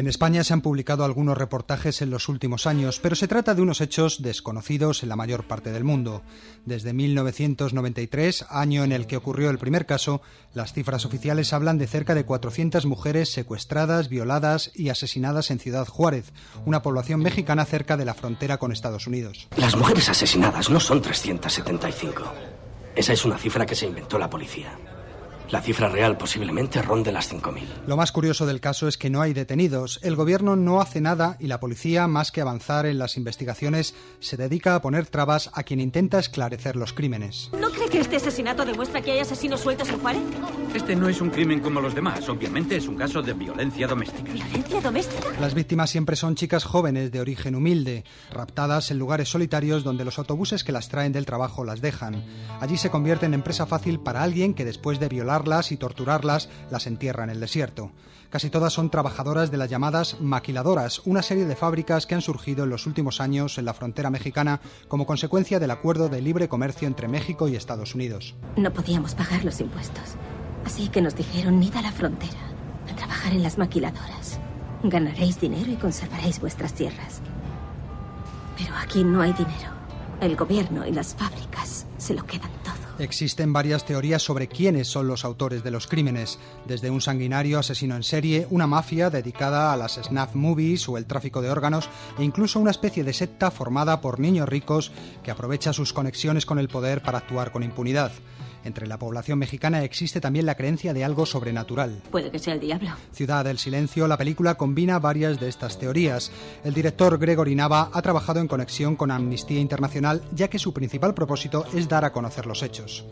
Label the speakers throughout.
Speaker 1: En España se han publicado algunos reportajes en los últimos años, pero se trata de unos hechos desconocidos en la mayor parte del mundo. Desde 1993, año en el que ocurrió el primer caso, las cifras oficiales hablan de cerca de 400 mujeres secuestradas, violadas y asesinadas en Ciudad Juárez, una población mexicana cerca de la frontera con Estados Unidos.
Speaker 2: Las mujeres asesinadas no son 375. Esa es una cifra que se inventó la policía. La cifra real posiblemente ronde las 5.000.
Speaker 1: Lo más curioso del caso es que no hay detenidos. El gobierno no hace nada y la policía, más que avanzar en las investigaciones, se dedica a poner trabas a quien intenta esclarecer los crímenes.
Speaker 3: ¿No cree que este asesinato demuestra que hay asesinos sueltos en Juárez?
Speaker 4: Este no es un crimen como los demás. Obviamente es un caso de violencia doméstica.
Speaker 3: ¿Violencia doméstica?
Speaker 1: Las víctimas siempre son chicas jóvenes de origen humilde, raptadas en lugares solitarios donde los autobuses que las traen del trabajo las dejan. Allí se convierten en presa fácil para alguien que después de violarlas y torturarlas las entierra en el desierto. Casi todas son trabajadoras de las llamadas maquiladoras, una serie de fábricas que han surgido en los últimos años en la frontera mexicana como consecuencia del acuerdo de libre comercio entre México y Estados Unidos.
Speaker 3: No podíamos pagar los impuestos, así que nos dijeron id a la frontera, a trabajar en las maquiladoras. Ganaréis dinero y conservaréis vuestras tierras. Pero aquí no hay dinero. El gobierno y las fábricas se lo quedan todo.
Speaker 1: Existen varias teorías sobre quiénes son los autores de los crímenes, desde un sanguinario asesino en serie, una mafia dedicada a las snuff movies o el tráfico de órganos, e incluso una especie de secta formada por niños ricos que aprovecha sus conexiones con el poder para actuar con impunidad. Entre la población mexicana existe también la creencia de algo sobrenatural.
Speaker 3: Puede que sea el diablo.
Speaker 1: Ciudad del Silencio, la película combina varias de estas teorías. El director Gregory Nava ha trabajado en conexión con Amnistía Internacional, ya que su principal propósito es dar a conocer los hechos.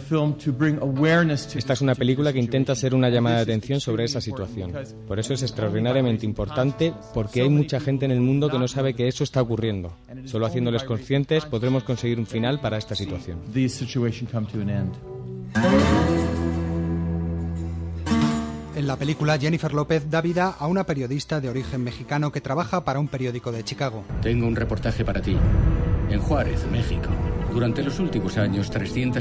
Speaker 5: Esta es una película que intenta ser una llamada de atención sobre esa situación. Por eso es extraordinariamente importante, porque hay mucha gente en el mundo que no sabe que eso está ocurriendo. Solo haciéndoles conscientes podremos conseguir un final para esta situación.
Speaker 1: En la película, Jennifer López da vida a una periodista de origen mexicano que trabaja para un periódico de Chicago.
Speaker 6: Tengo un reportaje para ti. En Juárez, México, durante los últimos años,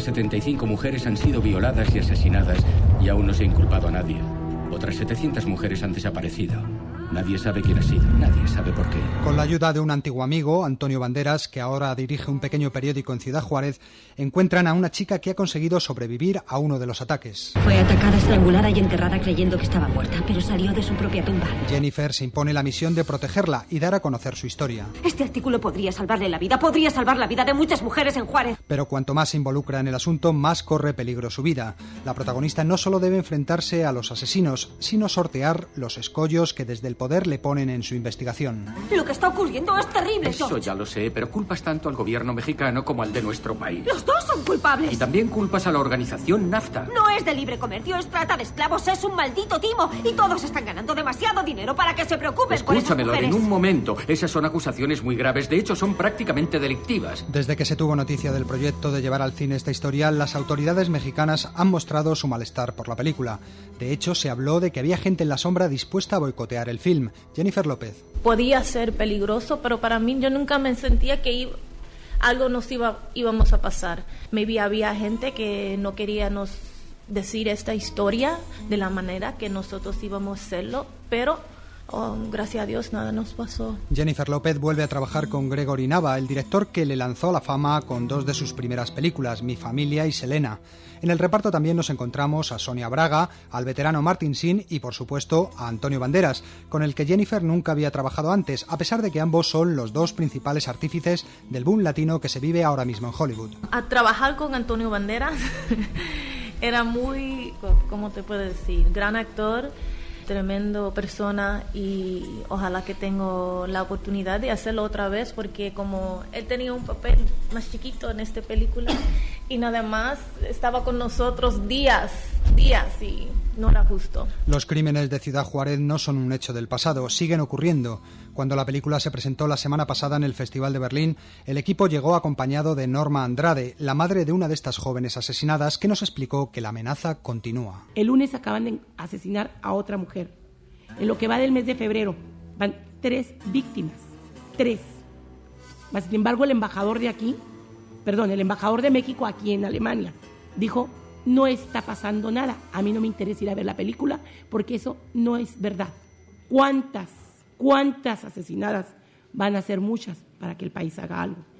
Speaker 6: 375 mujeres han sido violadas y asesinadas y aún no se ha inculpado a nadie. Otras 700 mujeres han desaparecido. Nadie sabe quién ha sido, nadie sabe por qué.
Speaker 1: Con la ayuda de un antiguo amigo, Antonio Banderas, que ahora dirige un pequeño periódico en Ciudad Juárez, encuentran a una chica que ha conseguido sobrevivir a uno de los ataques.
Speaker 3: Fue atacada, estrangulada y enterrada creyendo que estaba muerta, pero salió de su propia tumba.
Speaker 1: Jennifer se impone la misión de protegerla y dar a conocer su historia.
Speaker 3: Este artículo podría salvarle la vida, podría salvar la vida de muchas mujeres en Juárez.
Speaker 1: Pero cuanto más se involucra en el asunto, más corre peligro su vida. La protagonista no solo debe enfrentarse a los asesinos, sino sortear los escollos que desde el poder le ponen en su investigación.
Speaker 3: Lo que está ocurriendo es terrible,
Speaker 6: Eso
Speaker 3: George.
Speaker 6: ya lo sé, pero culpas tanto al gobierno mexicano como al de nuestro país.
Speaker 3: Los dos son culpables.
Speaker 6: Y también culpas a la organización NAFTA.
Speaker 3: No es de libre comercio, es trata de esclavos, es un maldito timo. Y todos están ganando demasiado dinero para que se preocupen por esas
Speaker 6: Escúchame,
Speaker 3: mujeres.
Speaker 6: en un momento. Esas son acusaciones muy graves. De hecho, son prácticamente delictivas.
Speaker 1: Desde que se tuvo noticia del proyecto de llevar al cine esta historia, las autoridades mexicanas han mostrado su malestar por la película. De hecho, se habló de que había gente en la sombra dispuesta a boicotear el film. Jennifer López.
Speaker 7: Podía ser peligroso, pero para mí yo nunca me sentía que algo nos íbamos a pasar. Maybe había gente que no queríamos decir esta historia de la manera que nosotros íbamos a hacerlo, pero gracias a Dios nada nos pasó.
Speaker 1: Jennifer López vuelve a trabajar con Gregory Nava, el director que le lanzó a la fama con dos de sus primeras películas, Mi familia y Selena. En el reparto también nos encontramos a Sonia Braga, al veterano Martin Sheen y, por supuesto, a Antonio Banderas, con el que Jennifer nunca había trabajado antes, a pesar de que ambos son los dos principales artífices del boom latino que se vive ahora mismo en Hollywood.
Speaker 7: A trabajar con Antonio Banderas era muy, ¿cómo te puedo decir? Gran actor, tremendo persona, y ojalá que tengo la oportunidad de hacerlo otra vez, porque como él tenía un papel más chiquito en esta película y nada más estaba con nosotros días y no era justo.
Speaker 1: Los crímenes de Ciudad Juárez no son un hecho del pasado, siguen ocurriendo. Cuando la película se presentó la semana pasada en el Festival de Berlín, el equipo llegó acompañado de Norma Andrade, la madre de una de estas jóvenes asesinadas, que nos explicó que la amenaza continúa.
Speaker 8: El lunes acaban de asesinar a otra mujer. En lo que va del mes de febrero van 3 víctimas. 3. Mas, sin embargo, el embajador de México aquí en Alemania dijo: no está pasando nada. A mí no me interesa ir a ver la película porque eso no es verdad. ¿Cuántas asesinadas van a ser? Muchas, para que el país haga algo.